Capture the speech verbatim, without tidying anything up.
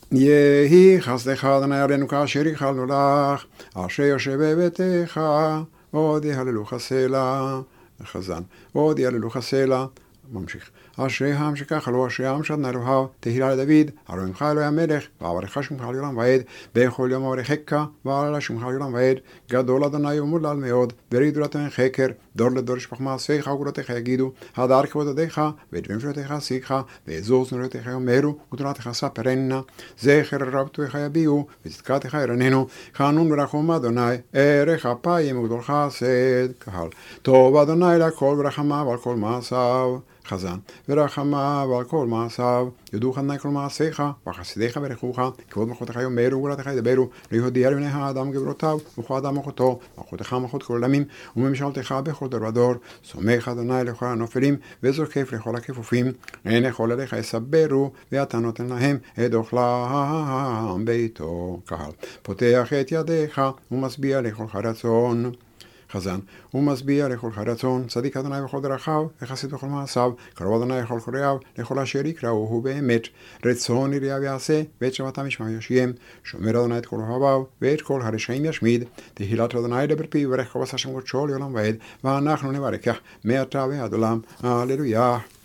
יהי חסדך אדוני עלינו כאשר ייחלנו לך, אשר יושב בביתך, עוד יהללו חסלה. חזן, עוד יהללו חסלה. ממשיך. אשרי העם שככה לו, אשרי העם שעדנה אלוהיו, תהילה לדוד, הלוא עמך אלוהי המלך, ועברך שמך לעולם ועד, בכל יום אברכך, ועלה שמך לעולם ועד, גדול אדוני ומודלל מאוד, ורידו לתן חקר, דור לדור ישפוך מעשיך וגבורתך יגידו, הדר כבודתך, ודברים שלותיך עשיך, ועזוז נורותיך יאמרו, ותורתך ספרנה, זכר רבתך יביאו, וצדקתך ירננו, חנון ורחום אדוני, ערך אפיים וגדול חסד. קהל, טוב אדוני לכל ורחמיו על כל מעשיו. חזן, ורחמיו על כל מעשיו, יודוך אדוני כל מעשיך, וחסידיך ברכוך, כבוד מלכותך יאמרו וגבורתך ידברו, להודיע לבני האדם גבורותיו, וכו אדם מלכותו, מלכותך מלכות כל עולמים, וממשלתך בכל דור ודור, סומך אדוני לכל הנופלים, וזוקף לכל הכפופים, אין יכול עליך יסברו, ואתה נותן להם את אוכלם ביתו. קהל, פותח את ידיך, ומשביע לכלך רצון. חזן, ומשביע לכל רצון, צדיק אדוני בכל דרכיו, וחסיד בכל מעשיו, קרוב אדוני לכל קוראיו, לכל אשר יקראוהו באמת, רצון יריעיו יעשה, ואת שבתם ישמע ישיים, שומר אדוני את כל אוהביו, ואת כל הרשעים ישמיד, תהילת אדוני דבר פי, וברך כל עשה שם קודשו לעולם ועד, ואנחנו נברכך מעתה ועד עולם, הללויה.